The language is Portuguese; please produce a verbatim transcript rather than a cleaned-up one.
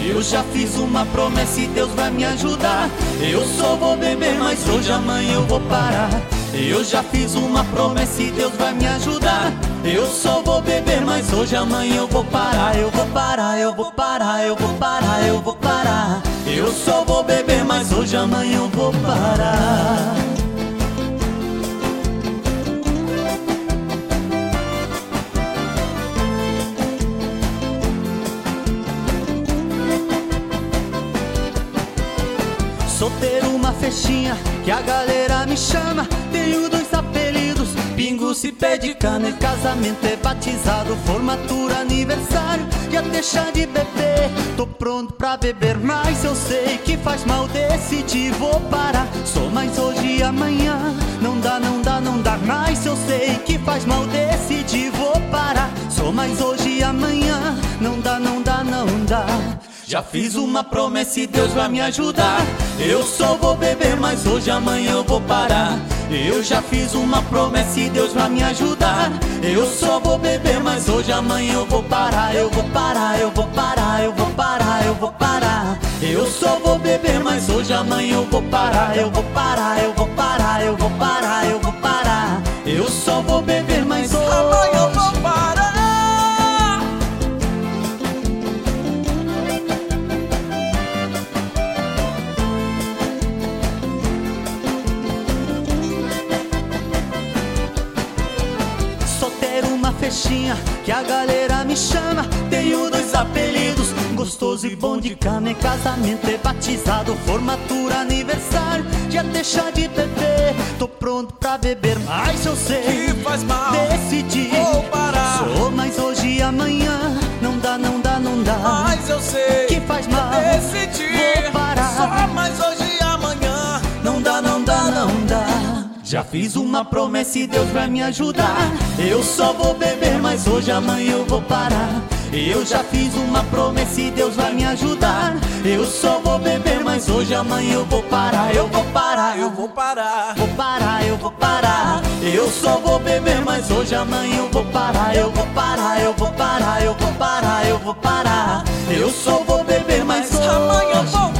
Eu já fiz uma promessa e Deus vai me ajudar. Eu só vou beber, mas hoje, amanhã eu vou parar. Eu já fiz uma promessa e Deus vai me ajudar. Eu só vou beber, mas hoje, amanhã eu vou parar. Eu vou parar, eu vou parar, eu vou parar, eu vou parar. Eu só vou beber, mas hoje, amanhã eu vou parar. Solteiro, uma festinha que a galera me chama. Tenho dois apelidos, bingo, se pede cana. E casamento é batizado, formatura, aniversário. Já deixa de beber, tô pronto pra beber. Mas eu sei que faz mal, decidi, vou parar. Só mais hoje e amanhã, não dá, não dá, não dá. Mas eu sei que faz mal, decidi, vou parar. Só mais hoje e amanhã, não dá, não dá, não dá. Já fiz uma promessa e Deus vai me ajudar. Eu só vou beber, mas hoje, amanhã eu vou parar. Eu já fiz uma promessa e Deus vai me ajudar. Eu só vou beber, mas hoje, amanhã eu vou parar. Eu vou parar, eu vou parar, eu vou parar, eu vou parar. Eu só vou beber, mas hoje, amanhã eu vou parar. Eu vou parar, eu vou parar, eu vou parar, eu vou parar. Eu só vou beber, mas hoje, amanhã eu vou parar. Uma festinha que a galera me chama. Tenho dois apelidos, gostoso e bom de cama. É casamento, é batizado, formatura, aniversário. Já deixa de beber, tô pronto pra beber. Mas eu sei que faz mal, decidi, vou parar. Só mais hoje e amanhã, não dá, não dá, não dá. Mas eu sei que faz mal, decidi, vou parar. Só mais hoje e amanhã, não dá, não dá, não dá. Já fiz uma promessa e Deus vai me ajudar. Eu só vou beber, mas hoje, amanhã eu vou parar. Eu já fiz uma promessa e Deus vai me ajudar. Eu só vou beber, mas hoje, amanhã eu vou parar. Eu vou parar, eu vou parar, vou parar, eu vou parar. Eu só vou beber, mas hoje, amanhã eu vou parar. Eu vou parar, eu vou parar, eu vou parar, eu vou parar. Eu só vou beber, mas hoje, amanhã eu vou